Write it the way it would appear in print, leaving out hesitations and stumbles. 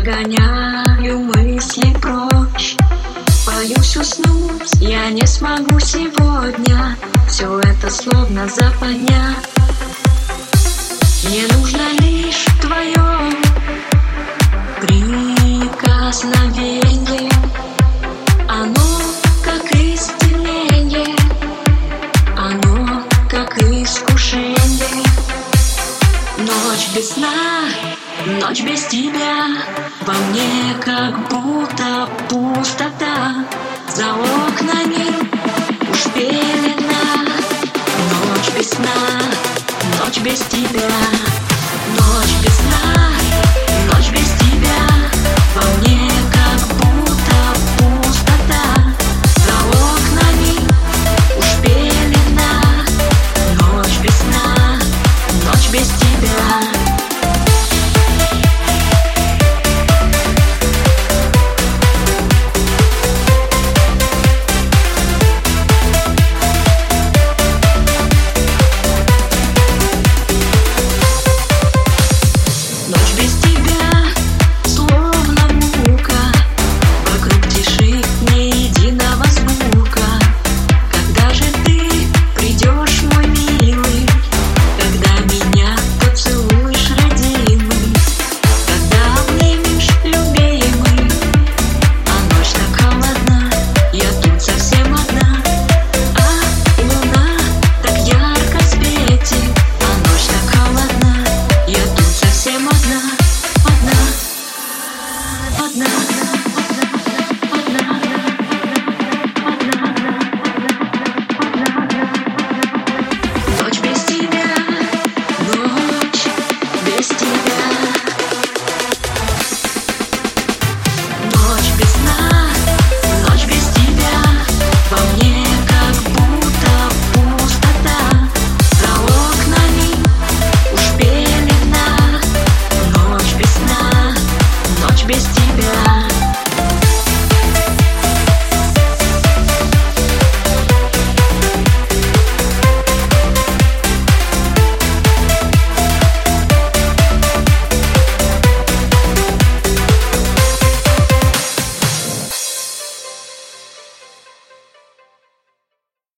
прогоняю мысли прочь. Боюсь уснуть, я не смогу сегодня. Все это словно западня. Мне нужно лишь твое прикосновение. Оно как исцеление, оно как искушение. Ночь без сна, ночь без тебя, во мне как будто пустота. За окнами уж пелена. Ночь без сна, ночь без тебя.